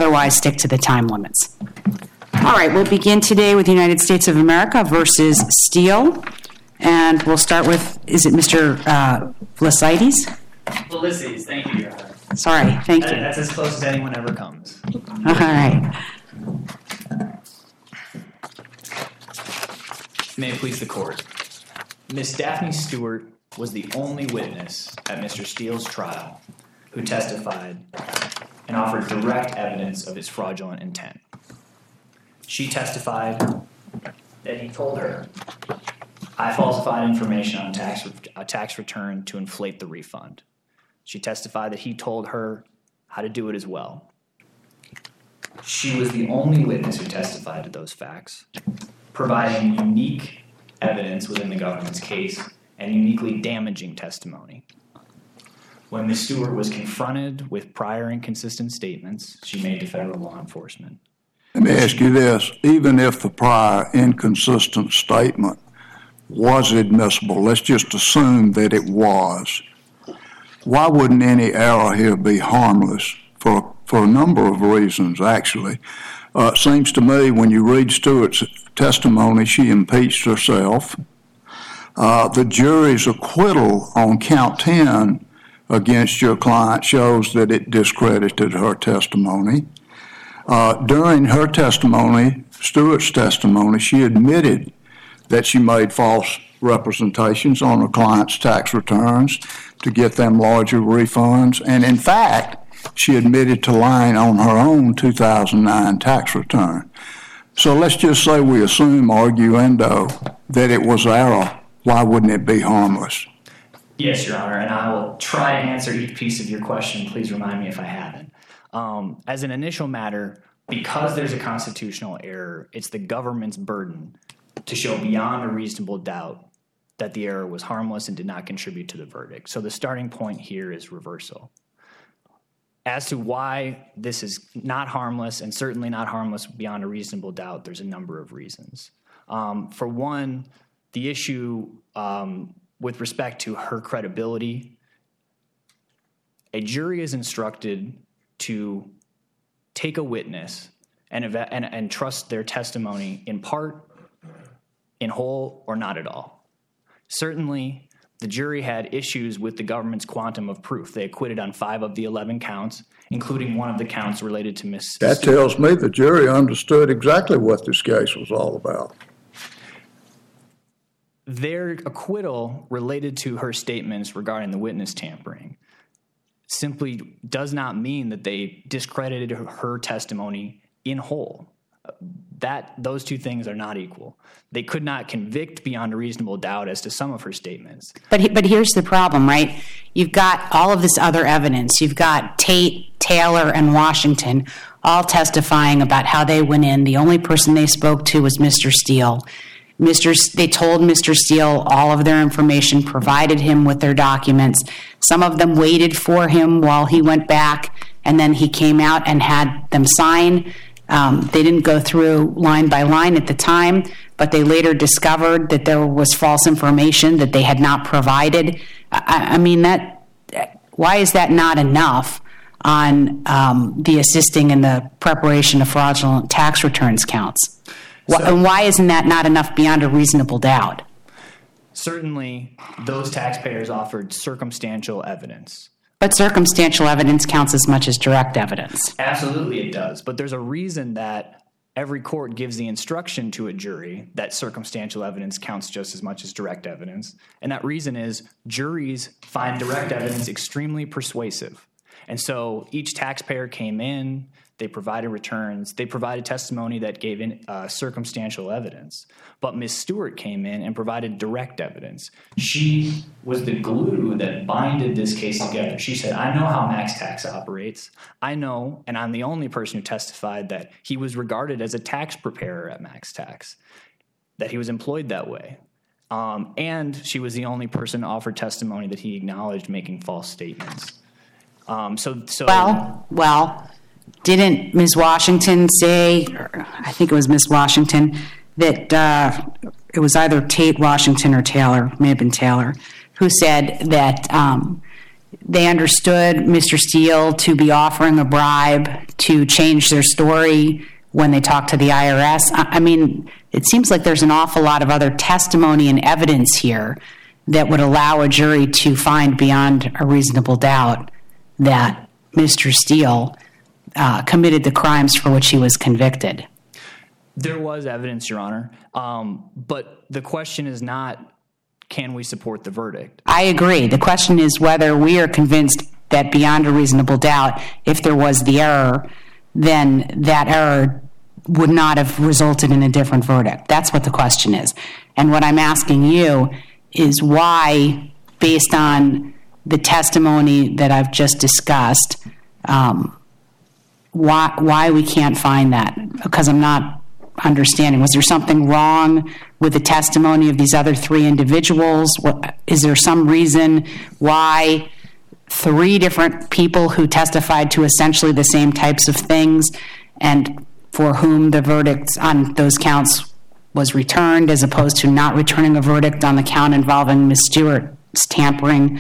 otherwise stick to the time limits. All right, we'll begin today with the United States of America versus Steele. And we'll start with, is it Mr. Vlasides? Vlasides, thank you, Your Honor. Sorry, thank you. That's as close as anyone ever comes. All right. May it please the court. Ms. Daphne Stewart was the only witness at Mr. Steele's trial who testified and offered direct evidence of his fraudulent intent. She testified that he told her, "I falsified information on a tax return to inflate the refund." She testified that he told her how to do it as well. She was the only witness who testified to those facts, providing unique evidence within the government's case and uniquely damaging testimony. When Ms. Stewart was confronted with prior inconsistent statements she made to federal law enforcement. Let me ask you this. Even if the prior inconsistent statement was admissible, let's just assume that it was, why wouldn't any error here be harmless? For a number of reasons, actually. It seems to me when you read Stewart's testimony, she impeached herself. The jury's acquittal on count 10 against your client shows that it discredited her testimony. During her testimony, Stewart's testimony, she admitted that she made false representations on her client's tax returns to get them larger refunds. And in fact, she admitted to lying on her own 2009 tax return. So let's just say we assume, arguendo, that it was error. Why wouldn't it be harmless? Yes, Your Honor, and I will try to answer each piece of your question. Please remind me if I haven't. As an initial matter, because there's a constitutional error, it's the government's burden to show beyond a reasonable doubt that the error was harmless and did not contribute to the verdict. So the starting point here is reversal. As to why this is not harmless and certainly not harmless beyond a reasonable doubt, there's a number of reasons. For one, the issue with respect to her credibility, a jury is instructed to take a witness and trust their testimony in part, in whole, or not at all. Certainly, the jury had issues with the government's quantum of proof. They acquitted on 5 of the 11 counts, including one of the counts related to Ms. That tells me the jury understood exactly what this case was all about. Their acquittal related to her statements regarding the witness tampering simply does not mean that they discredited her testimony in whole. Those two things are not equal. They could not convict beyond a reasonable doubt as to some of her statements. But here's the problem, right? You've got all of this other evidence. You've got Tate, Taylor, and Washington all testifying about how they went in. The only person they spoke to was Mr. Steele. They told Mr. Steele all of their information, provided him with their documents. Some of them waited for him while he went back, and then he came out and had them sign. They didn't go through line by line at the time, but they later discovered that there was false information that they had not provided. I mean, why is that not enough on the assisting in the preparation of fraudulent tax returns counts? And why isn't that not enough beyond a reasonable doubt? Certainly, those taxpayers offered circumstantial evidence. But circumstantial evidence counts as much as direct evidence. Absolutely it does. But there's a reason that every court gives the instruction to a jury that circumstantial evidence counts just as much as direct evidence. And that reason is juries find direct evidence extremely persuasive. And so each taxpayer came in, they provided returns, they provided testimony that gave circumstantial evidence. But Ms. Stewart came in and provided direct evidence. She was the glue that binded this case together. She said, I know how Max Tax operates. I know, and I'm the only person who testified that he was regarded as a tax preparer at Max Tax, that he was employed that way. And she was the only person to offer testimony that he acknowledged making false statements. Well, didn't Ms. Washington say, or I think it was Ms. Washington, that it was either Tate, Washington, or Taylor, may have been Taylor, who said that they understood Mr. Steele to be offering a bribe to change their story when they talked to the IRS. I mean, it seems like there's an awful lot of other testimony and evidence here that would allow a jury to find beyond a reasonable doubt that Mr. Steele committed the crimes for which he was convicted. There was evidence, Your Honor, but the question is not, can we support the verdict? I agree. The question is whether we are convinced that beyond a reasonable doubt, if there was the error, then that error would not have resulted in a different verdict. That's what the question is. And what I'm asking you is why, based on the testimony that I've just discussed, why we can't find that? Because I'm not understanding. Was there something wrong with the testimony of these other three individuals? Is there some reason why three different people who testified to essentially the same types of things and for whom the verdict on those counts was returned as opposed to not returning a verdict on the count involving Ms. Stewart's tampering?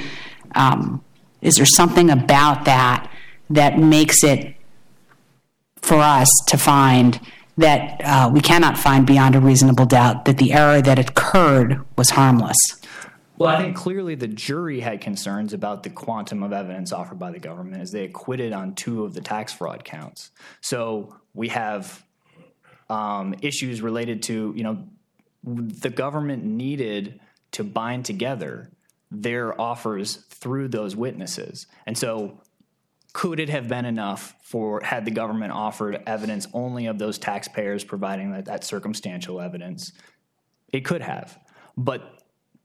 Is there something about that that makes it for us to find that we cannot find beyond a reasonable doubt that the error that occurred was harmless? Well, I think clearly the jury had concerns about the quantum of evidence offered by the government as they acquitted on 2 of the tax fraud counts. So we have issues related to, the government needed to bind together their offers through those witnesses. And so could it have been enough had the government offered evidence only of those taxpayers providing that circumstantial evidence? It could have. But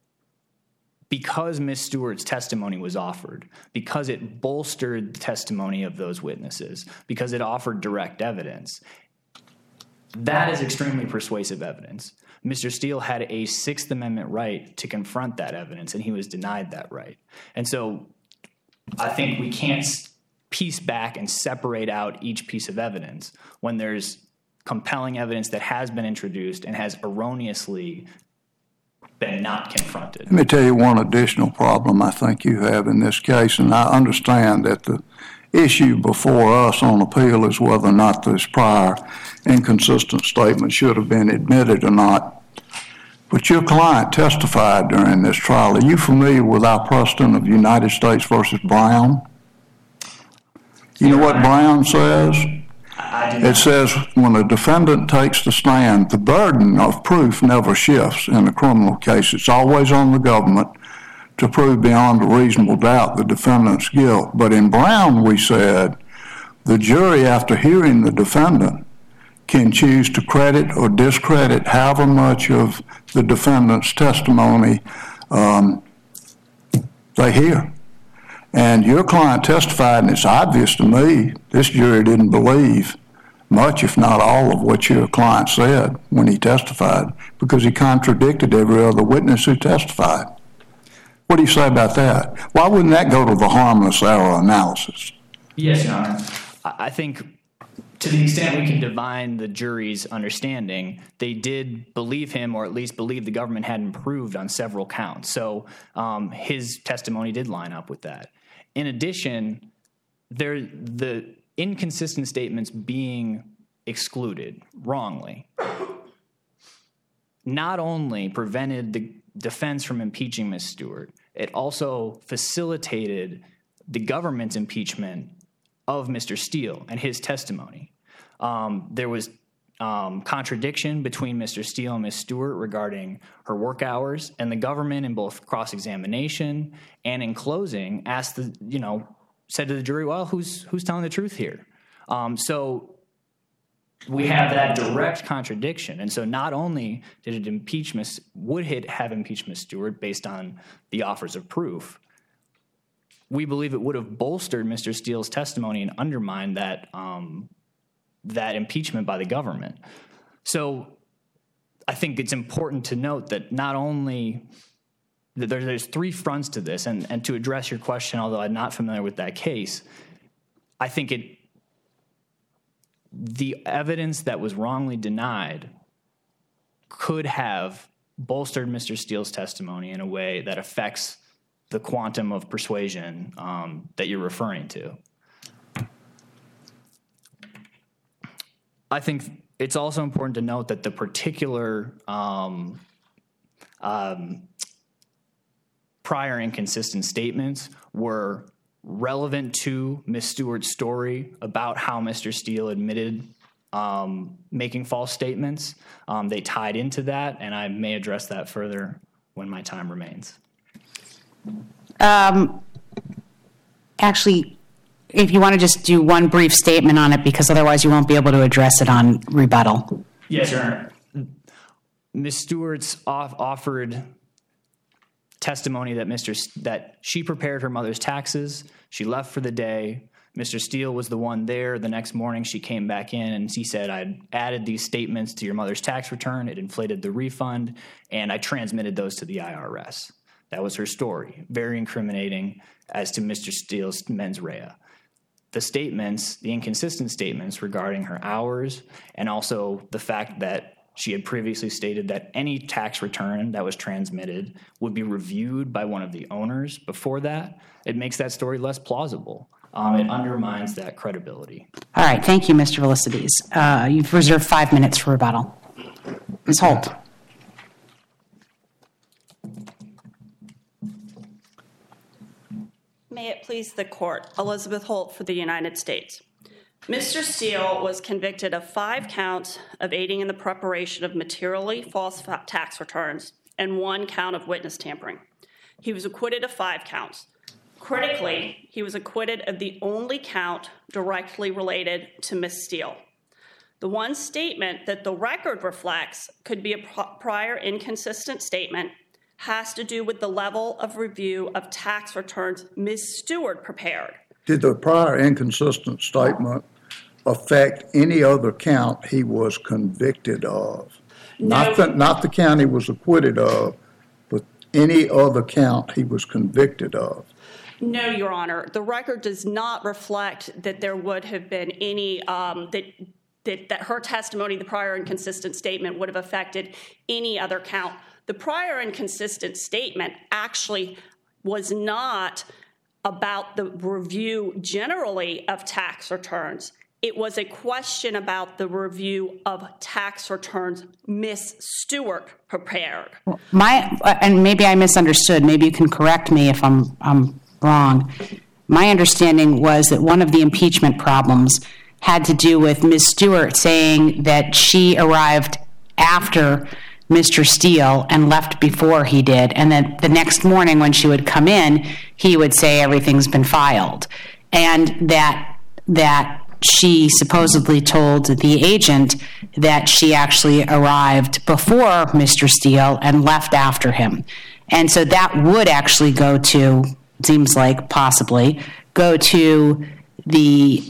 because Ms. Stewart's testimony was offered, because it bolstered the testimony of those witnesses, because it offered direct evidence, that is extremely persuasive evidence. Mr. Steele had a Sixth Amendment right to confront that evidence, and he was denied that right. And so I think we can't piece back and separate out each piece of evidence when there's compelling evidence that has been introduced and has erroneously been not confronted. Let me tell you one additional problem I think you have in this case, and I understand that the issue before us on appeal is whether or not this prior inconsistent statement should have been admitted or not. But your client testified during this trial. Are you familiar with our precedent of United States versus Brown? You know what Brown says? It says when a defendant takes the stand, the burden of proof never shifts in a criminal case. It's always on the government to prove beyond a reasonable doubt the defendant's guilt. But in Brown, we said the jury, after hearing the defendant, can choose to credit or discredit however much of the defendant's testimony they hear. And your client testified, and it's obvious to me this jury didn't believe much, if not all, of what your client said when he testified, because he contradicted every other witness who testified. What do you say about that? Why wouldn't that go to the harmless error analysis? Yes, Your Honor. I think to the extent we can divine the jury's understanding, they did believe him, or at least believe the government had improved on several counts. So his testimony did line up with that. In addition, the inconsistent statements being excluded wrongly not only prevented the defense from impeaching Ms. Stewart, it also facilitated the government's impeachment of Mr. Steele and his testimony. There was contradiction between Mr. Steele and Ms. Stewart regarding her work hours, and the government, in both cross-examination and in closing, said to the jury, well, who's telling the truth here? So we have that direct contradiction. And so not only did it would it have impeached Ms. Stewart based on the offers of proof, we believe it would have bolstered Mr. Steele's testimony and undermined that impeachment by the government. So I think it's important to note that not only that there's 3 fronts to this, and to address your question, although I'm not familiar with that case, I think the evidence that was wrongly denied could have bolstered Mr. Steele's testimony in a way that affects the quantum of persuasion that you're referring to. I think it's also important to note that the particular prior inconsistent statements were relevant to Ms. Stewart's story about how Mr. Steele admitted making false statements. They tied into that, and I may address that further when my time remains. Actually, if you want to just do one brief statement on it, because otherwise you won't be able to address it on rebuttal. Yes, Your Honor. Ms. Stewart's offered testimony that she prepared her mother's taxes. She left for the day. Mr. Steele was the one there. The next morning she came back in and he said, I added these statements to your mother's tax return. It inflated the refund, and I transmitted those to the IRS. That was her story, very incriminating as to Mr. Steele's mens rea. The statements, the inconsistent statements regarding her hours, and also the fact that she had previously stated that any tax return that was transmitted would be reviewed by one of the owners before that, it makes that story less plausible. It undermines that credibility. All right. Thank you, Mr. Velicides. You've reserved 5 minutes for rebuttal. Ms. Holt. May it please the court. Elizabeth Holt for the United States. Mr. Steele was convicted of 5 counts of aiding in the preparation of materially false tax returns and 1 count of witness tampering. He was acquitted of 5 counts. Critically, he was acquitted of the only count directly related to Ms. Steele. The one statement that the record reflects could be a prior inconsistent statement has to do with the level of review of tax returns Ms. Stewart prepared. Did the prior inconsistent statement affect any other count he was convicted of? No. Not the count he was acquitted of, but any other count he was convicted of. No, Your Honor. The record does not reflect that there would have been any, that her testimony, the prior inconsistent statement, would have affected any other count. The prior inconsistent statement actually was not about the review generally of tax returns. It was a question about the review of tax returns Ms. Stewart prepared. And maybe I misunderstood. Maybe you can correct me if I'm wrong. My understanding was that one of the impeachment problems had to do with Ms. Stewart saying that she arrived after Mr. Steele and left before he did, and then the next morning when she would come in, he would say everything's been filed, and that she supposedly told the agent that she actually arrived before Mr. Steele and left after him. And so that would actually go to, seems like possibly, go to the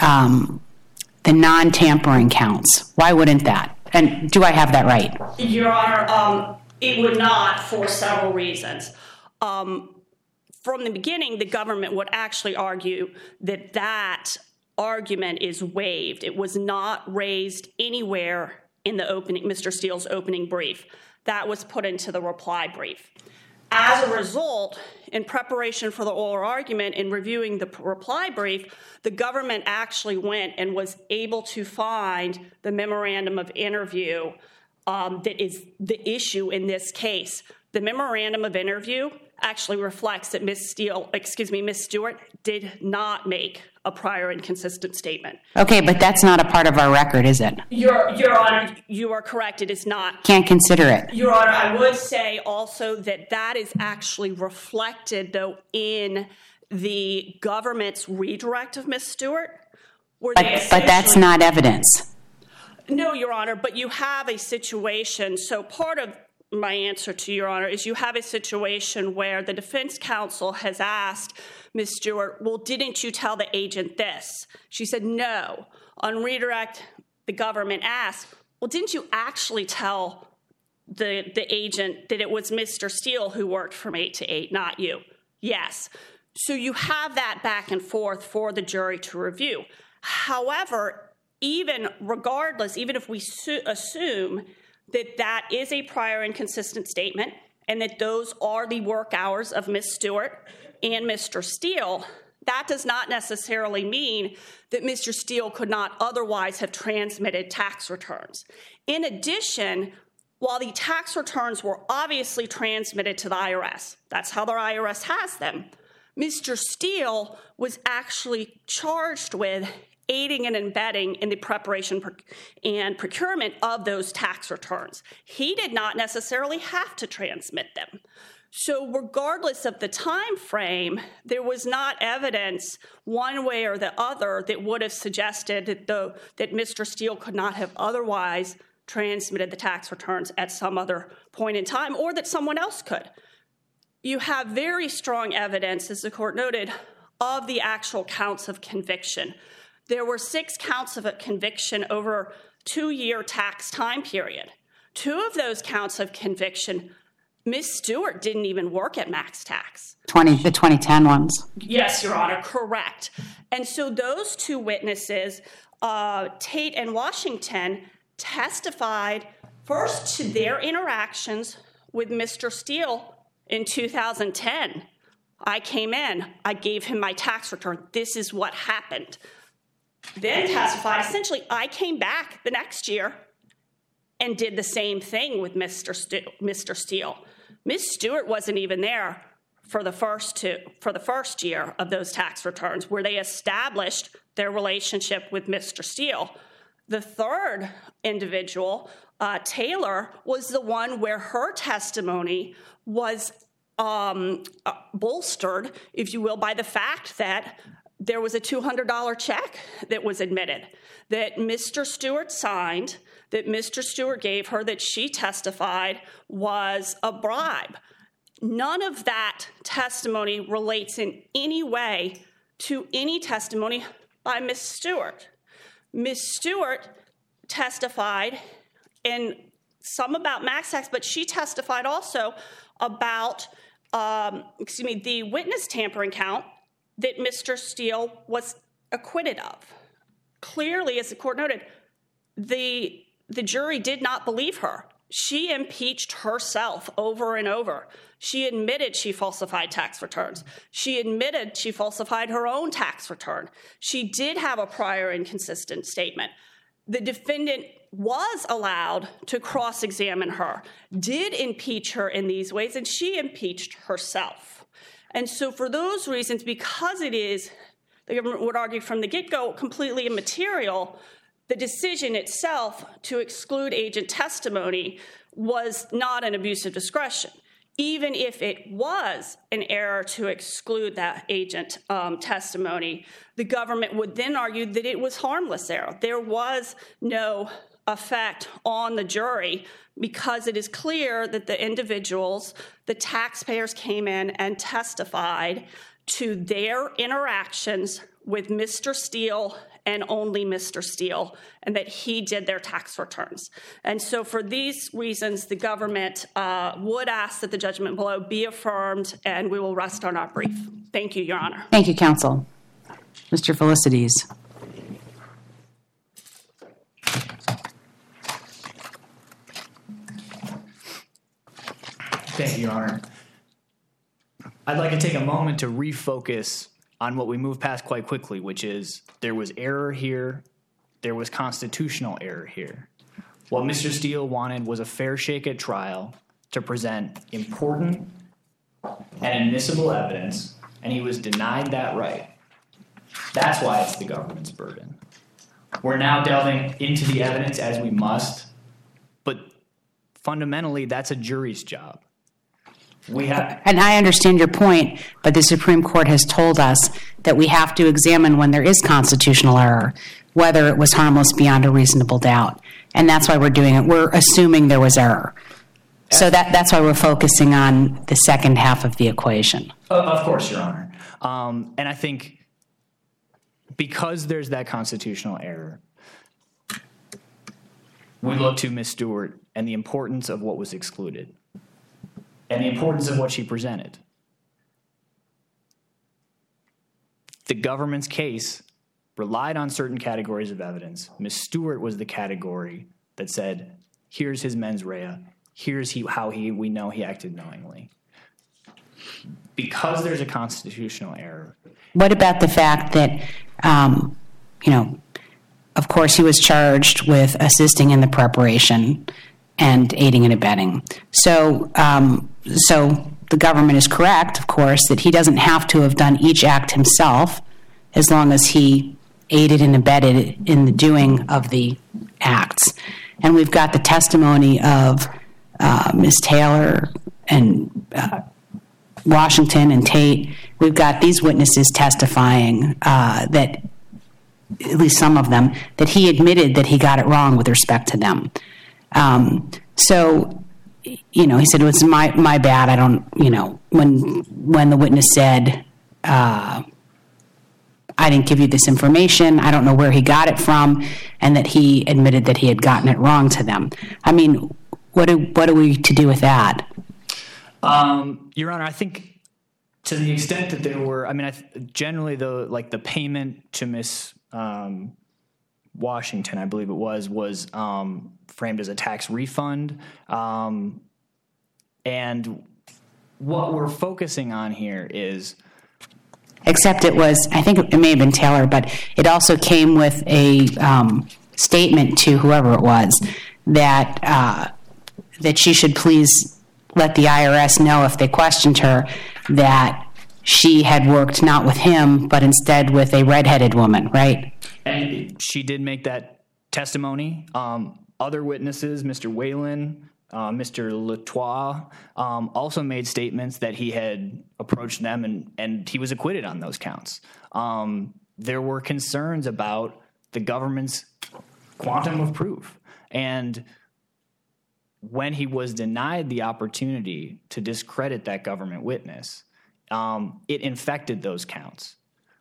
non-tampering counts. Why wouldn't that? And do I have that right? Your Honor, it would not for several reasons. From the beginning, the government would actually argue that that argument is waived. It was not raised anywhere in the opening, Mr. Steele's opening brief. That was put into the reply brief. As a result, in preparation for the oral argument and reviewing the reply brief, the government actually went and was able to find the memorandum of interview that is the issue in this case. The memorandum of interview actually reflects that Ms. Stewart did not make a prior inconsistent statement. Okay, but that's not a part of our record, is it? Your Honor, you are correct. It is not. Can't consider it. Your Honor, I would say also that that is actually reflected, though, in the government's redirect of Ms. Stewart. But that's not evidence. No, Your Honor, but you have a situation. So part of my answer to Your Honor is you have a situation where the defense counsel has asked Ms. Stewart, well, didn't you tell the agent this? She said no. On redirect, the government asked, well, didn't you actually tell the agent that it was Mr. Steele who worked from 8 to 8, not you? Yes. So you have that back and forth for the jury to review. However, even regardless, even if we assume that that is a prior inconsistent statement and that those are the work hours of Ms. Stewart, and Mr. Steele, that does not necessarily mean that Mr. Steele could not otherwise have transmitted tax returns. In addition, while the tax returns were obviously transmitted to the IRS, that's how the IRS has them, Mr. Steele was actually charged with aiding and abetting in the preparation and procurement of those tax returns. He did not necessarily have to transmit them. So regardless of the time frame, there was not evidence one way or the other that would have suggested that Mr. Steele could not have otherwise transmitted the tax returns at some other point in time, or that someone else could. You have very strong evidence, as the court noted, of the actual counts of conviction. There were 6 counts of a conviction over a 2-year tax time period. 2 of those counts of conviction, Ms. Stewart didn't even work at Max Tax. The 2010 ones. Yes, Your Honor, correct. And so those 2 witnesses, Tate and Washington, testified first to their interactions with Mr. Steele in 2010. I came in, I gave him my tax return. This is what happened. Then testified, essentially, I came back the next year and did the same thing with Mr. Steele. Ms. Stewart wasn't even there for the first year of those tax returns, where they established their relationship with Mr. Steele. The third individual, Taylor, was the one where her testimony was bolstered, if you will, by the fact that there was a $200 check that was admitted, that Mr. Stewart signed, that Mr. Stewart gave her, that she testified was a bribe. None of that testimony relates in any way to any testimony by Ms. Stewart. Ms. Stewart testified, and some about Max Tax, but she testified also about, the witness tampering count that Mr. Steele was acquitted of. Clearly, as the court noted, the jury did not believe her. She impeached herself over and over. She admitted she falsified tax returns. She admitted she falsified her own tax return. She did have a prior inconsistent statement. The defendant was allowed to cross-examine her, did impeach her in these ways, and she impeached herself. And so for those reasons, because it is, the government would argue from the get-go, completely immaterial, the decision itself to exclude agent testimony was not an abuse of discretion. Even if it was an error to exclude that agent testimony, the government would then argue that it was harmless error. There was no effect on the jury because it is clear that the individuals, the taxpayers, came in and testified to their interactions with Mr. Steele and only Mr. Steele, and that he did their tax returns. And so for these reasons, the government would ask that the judgment below be affirmed, and we will rest on our brief. Thank you, Your Honor. Thank you, counsel. Mr. Felicities. Thank you, Your Honor. I'd like to take a moment to refocus on what we moved past quite quickly, which is there was error here, there was constitutional error here. What Mr. Steele wanted was a fair shake at trial to present important and admissible evidence, and he was denied that right. That's why it's the government's burden. We're now delving into the evidence as we must, but fundamentally, that's a jury's job. And I understand your point, but the Supreme Court has told us that we have to examine when there is constitutional error, whether it was harmless beyond a reasonable doubt. And that's why we're doing it. We're assuming there was error. So that's why we're focusing on the second half of the equation. Of course, Your Honor. And I think because there's that constitutional error, we look to Ms. Stewart and the importance of what was excluded and the importance of what she presented. The government's case relied on certain categories of evidence. Ms. Stewart was the category that said, here's his mens rea, here's how we know he acted knowingly. because there's a constitutional error. What about the fact that, of course, he was charged with assisting in the preparation and aiding and abetting. So the government is correct, of course, that he doesn't have to have done each act himself as long as he aided and abetted in the doing of the acts. And we've got the testimony of Ms. Taylor and Washington and Tate. We've got these witnesses testifying that, at least some of them, that he admitted that he got it wrong with respect to them. So, he said, it was my bad. I don't, when the witness said, I didn't give you this information, I don't know where he got it from, and that he admitted that he had gotten it wrong to them. I mean, what are we to do with that? Your Honor, I think to the extent that there were, generally the payment to Miss Washington, I believe it was framed as a tax refund. And what we're focusing on here is... Except it was, I think it may have been Taylor, but it also came with a statement to whoever it was that she should please let the IRS know if they questioned her that she had worked not with him, but instead with a redheaded woman, right? And she did make that testimony. Other witnesses, Mr. Whalen, Mr. Latois, also made statements that he had approached them and he was acquitted on those counts. There were concerns about the government's quantum of proof. And when he was denied the opportunity to discredit that government witness, it infected those counts.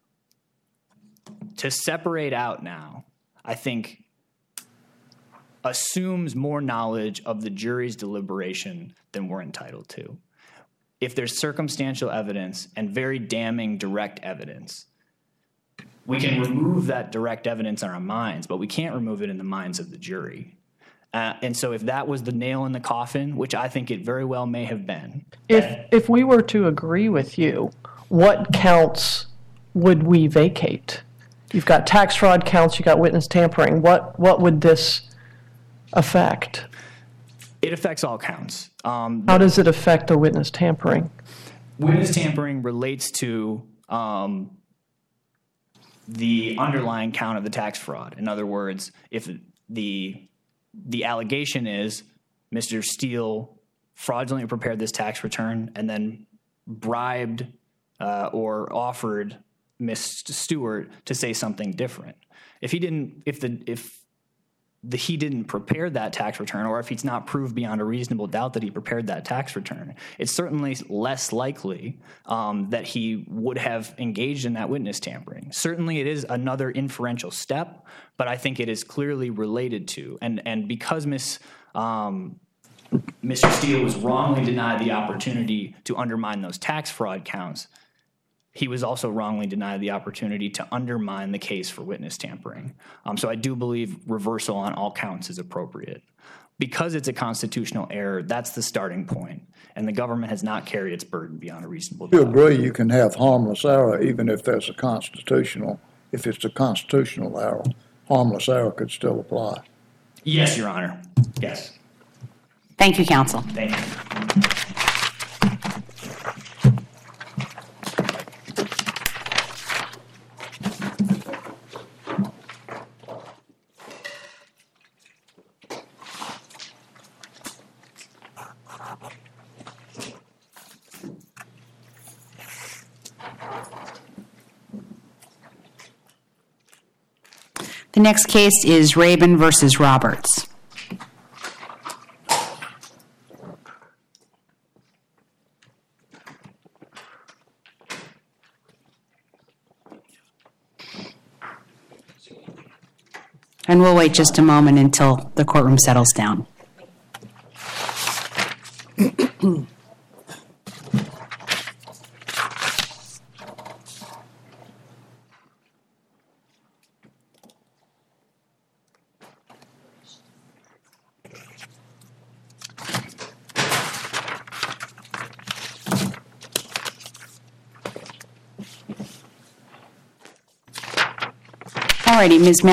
To separate out now, I think, assumes more knowledge of the jury's deliberation than we're entitled to. If there's circumstantial evidence and very damning direct evidence, we can remove that direct evidence in our minds, but we can't remove it in the minds of the jury. And so if that was the nail in the coffin, which I think it very well may have been. If we were to agree with you, what counts would we vacate? You've got tax fraud counts, you've got witness tampering. What would this affect? It affects all counts. How does it affect the witness tampering? Witness tampering relates to the underlying count of the tax fraud. In other words, if the allegation is Mr. Steele fraudulently prepared this tax return and then bribed or offered Ms. Stewart to say something different. If he didn't prepare that tax return, or if it's not proved beyond a reasonable doubt that he prepared that tax return, it's certainly less likely that he would have engaged in that witness tampering. Certainly it is another inferential step, but I think it is clearly related to. And because Mr. Steele was wrongly denied the opportunity to undermine those tax fraud counts, he was also wrongly denied the opportunity to undermine the case for witness tampering. So I do believe reversal on all counts is appropriate. Because it's a constitutional error, that's the starting point, and the government has not carried its burden beyond a reasonable doubt. You agree you can have harmless error even if there's if it's a constitutional error, harmless error could still apply? Yes, Your Honor. Yes. Thank you, counsel. Thank you. The next case is Rabin versus Roberts. And we'll wait just a moment until the courtroom settles down. All righty, Ms.